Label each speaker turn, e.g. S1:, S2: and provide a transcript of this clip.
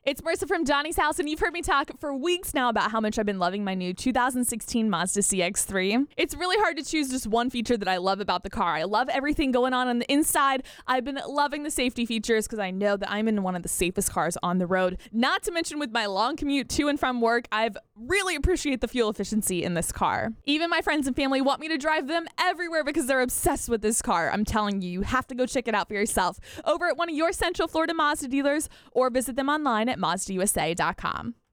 S1: It's Marissa from Donnie's house, and you've heard me talk for weeks now about how much I've been loving my new 2016 Mazda CX-3. It's really hard to choose just one feature that I love about the car. I love everything going on the inside. I've been loving the safety features because I know that I'm in one of the safest cars on the road. Not to mention with my long commute to and from work, I've really appreciate the fuel efficiency in this car. Even my friends and family want me to drive them everywhere because they're obsessed with this car. I'm telling you, you have to go check it out for yourself over at one of your Central Florida Mazda dealers or visit them online at MazdaUSA.com.